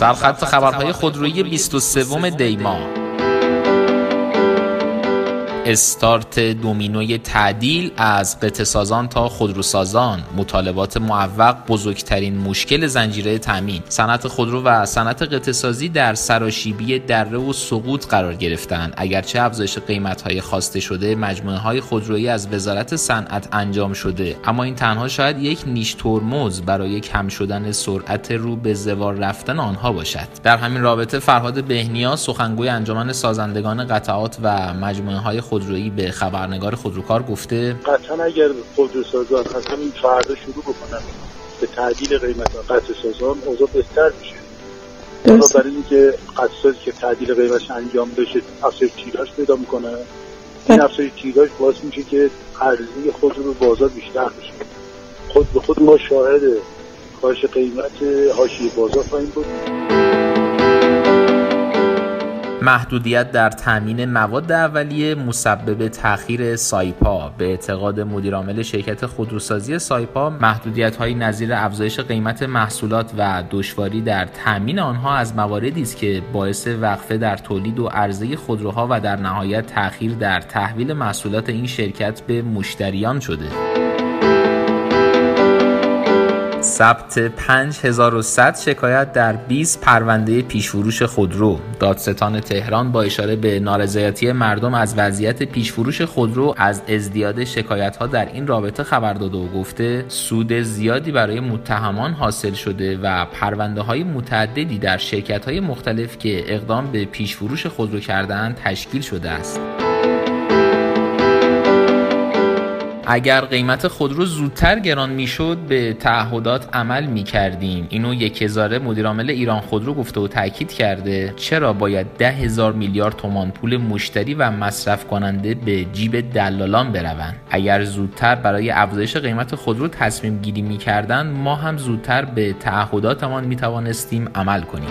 سرخط خبرهای خودرویی 23 دی ماه. استارت دومینوی تعدیل از قطعه‌سازان تا خودروسازان، مطالبات معوق بزرگترین مشکل زنجیره تامین. صنعت خودرو و صنعت قطعه‌سازی در سراشیبی دره و سقوط قرار گرفتند. اگرچه افزایش قیمت‌های خواسته شده مجموعه‌های خودرویی از وزارت صنعت انجام شده، اما این تنها شاید یک نیش ترمز برای کم شدن سرعت رو به زوال رفتن آنها باشد. در همین رابطه فرهاد بهنیا، سخنگوی انجمن سازندگان قطعات و مجموعه‌های خودرویی، به خبرنگار خودروکار گفته قطعا اگر خودروسازان از همین فردا شروع بکنن به تعدیل قیمت قطعه‌سازان اوضاع بهتر میشه. برای اینکه قطعه‌سازی که تعدیل قیمتش انجام بشه افزایش تیراژ پیدا میکنه، این افزایش تیراژ باعث میشه که عرضه خودرو بازار بیشتر بشه. خود به خود ما شاهد کاهش قیمت حاشیه بازار خواهیم بود. محدودیت در تامین مواد اولیه مسبب تأخیر سایپا. به اعتقاد مدیرعامل شرکت خودروسازی سایپا، محدودیت‌های نظیر افزایش قیمت محصولات و دشواری در تامین آنها از مواردی است که باعث وقفه در تولید و عرضه خودروها و در نهایت تأخیر در تحویل محصولات این شرکت به مشتریان شده. ثبت 5100 شکایت در 20 پرونده پیشفروش خودرو. دادستان تهران با اشاره به نارضایتی مردم از وضعیت پیشفروش خودرو از ازدیاد شکایت‌ها در این رابطه خبر داده و گفته سود زیادی برای متهمان حاصل شده و پرونده‌های متعددی در شرکت‌های مختلف که اقدام به پیشفروش خودرو کردند تشکیل شده است. اگر قیمت خودرو زودتر گران میشد به تعهدات عمل میکردیم. اینو یکهزاره مدیرعامل ایران خودرو گفته و تاکید کرده چرا باید 10,000 میلیارد تومان پول مشتری و مصرف کننده به جیب دلالان بروند. اگر زودتر برای افزایش قیمت خودرو تصمیم گیری میکردن ما هم زودتر به تعهداتمان میتوانستیم عمل کنیم.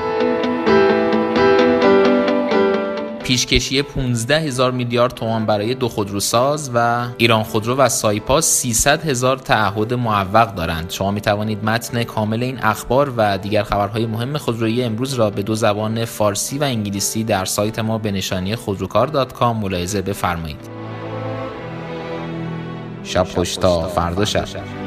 پیشکشی 15,000 میلیارد تومان برای دو خودروساز و ایران خودرو و سایپا 300,000 تعهد معوق دارند. شما می توانید متن کامل این اخبار و دیگر خبرهای مهم خودرویی امروز را به دو زبان فارسی و انگلیسی در سایت ما به نشانی خودروکار.com ملاحظه بفرمایید. شب خوش تا فردا شب.